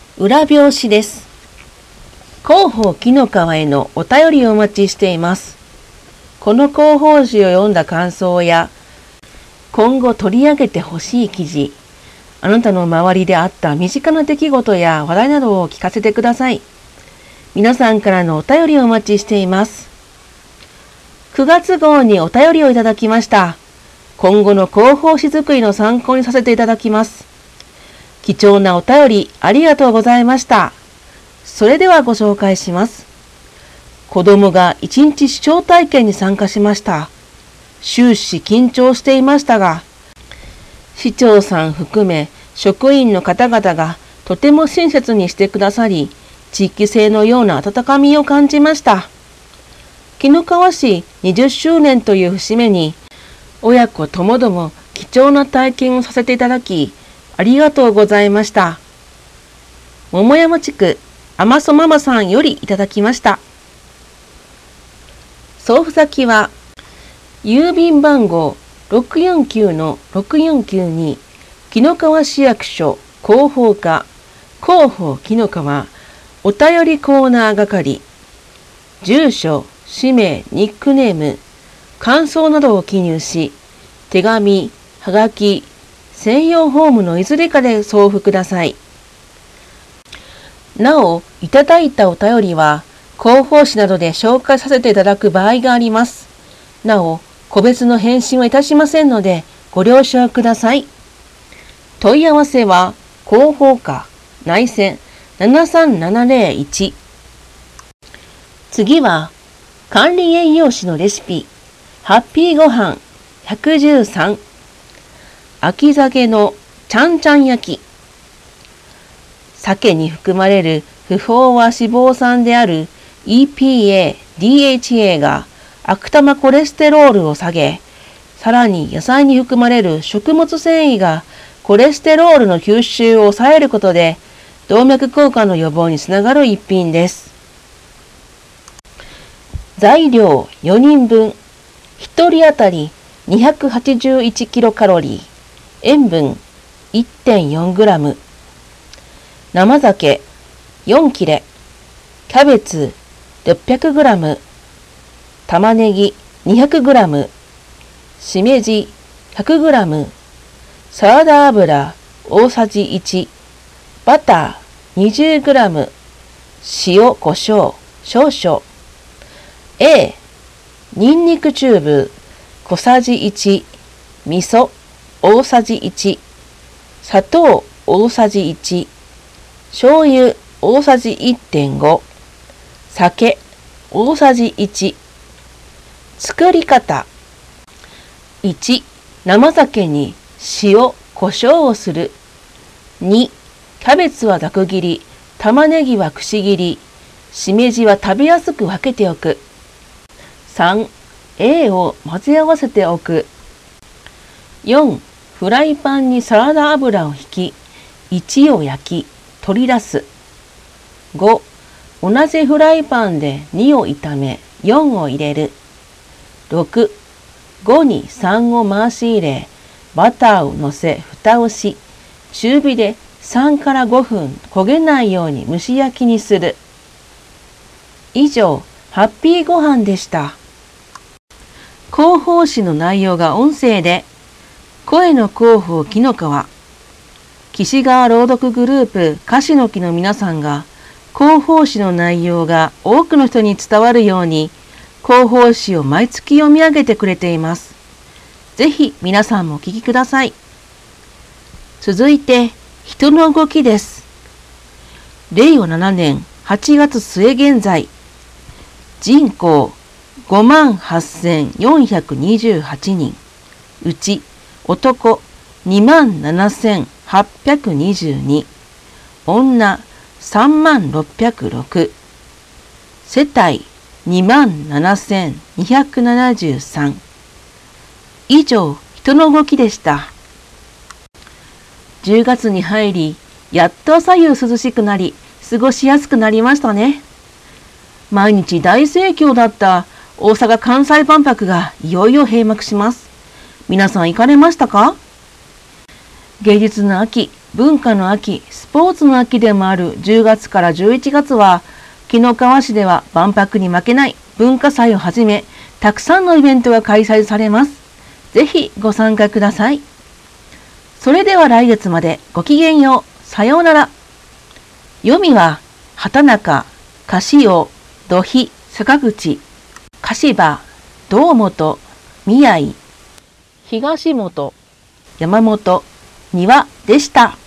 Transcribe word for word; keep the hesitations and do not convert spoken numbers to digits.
裏表紙です。広報紀の川へのお便りをお待ちしています。この広報誌を読んだ感想や、今後取り上げてほしい記事、あなたの周りであった身近な出来事や話題などを聞かせてください。皆さんからのお便りをお待ちしています。くがつ号にお便りをいただきました。今後の広報誌作りの参考にさせていただきます。貴重なお便りありがとうございました。それではご紹介します。子供が一日視聴体験に参加しました。終始緊張していましたが、市長さん含め職員の方々がとても親切にしてくださり、地域性のような温かみを感じました。紀の川市にじゅっしゅうねんという節目に、親子ともども貴重な体験をさせていただき、ありがとうございました。桃山地区甘そママさんよりいただきました。送付先は、郵便番号 ろくよんきゅうのろくよんきゅうに 紀の川市役所広報課広報紀の川お便りコーナー係、住所、氏名、ニックネーム、感想などを記入し、手紙、はがき、専用フォームのいずれかで送付ください。なお、いただいたお便りは、広報誌などで紹介させていただく場合があります。なお、個別の返信はいたしませんので、ご了承ください。問い合わせは、広報課内線ななさんななぜろいち。次は、管理栄養士のレシピ、ハッピーごはんひゃくじゅうさん。秋鮭のちゃんちゃん焼き。鮭に含まれる不飽和脂肪酸である イーピーエー、ディーエイチエー が悪玉コレステロールを下げ、さらに野菜に含まれる食物繊維がコレステロールの吸収を抑えることで動脈硬化の予防につながる一品です。材料よにんぶん、ひとり当たり にひゃくはちじゅういちキロカロリー、塩分 いってんよんグラム、生鮭よん切れ、キャベツろっぴゃくグラム、玉ねぎにひゃくグラム、しめじひゃくグラム、サラダ油大さじいち、バターにじゅうグラム、塩コショウ少々、A、にんにくチューブ小さじいち、味噌大さじいち、砂糖大さじいち、醤油大さじ いってんご、酒大さじいち。作り方。いち、生鮭に塩、胡椒をする。に、キャベツはざく切り、玉ねぎはくし切り、しめじは食べやすく分けておく。さん、A を混ぜ合わせておく。よん、フライパンにサラダ油を引き、いちを焼き、取り出す。ご、同じフライパンでにを炒め、よんを入れる。ろく、ごにさんを回し入れ、バターをのせ、蓋をし、中火でさんからごふん焦げないように蒸し焼きにする。以上、ハッピーごはんでした。広報誌の内容が音声で、声の広報紀の川、岸川朗読グループ樫の木の皆さんが、広報誌の内容が多くの人に伝わるように、広報誌を毎月読み上げてくれています。ぜひ皆さんもお聞きください。続いて、人の動きです。れいわななねんはちがつ末現在、人口ごまんはっせんよんひゃくにじゅうはちにん、うち男にまんななせんはっぴゃくにじゅうに、女さんまんろっぴゃくろく、世帯にまんななせんにひゃくななじゅうさん。以上、人の動きでした。じゅうがつに入り、やっと左右涼しくなり、過ごしやすくなりましたね。毎日大盛況だった大阪・関西万博がいよいよ閉幕します。皆さん行かれましたか？芸術の秋、 文化の秋、スポーツの秋でもあるじゅうがつからじゅういちがつは、紀の川市では万博に負けない文化祭をはじめ、たくさんのイベントが開催されます。ぜひご参加ください。それでは来月までごきげんよう。さようなら。読みは、畑中、菓子王、土肥、坂口、鹿柴、堂本、宮井、東本、山本、庭でした。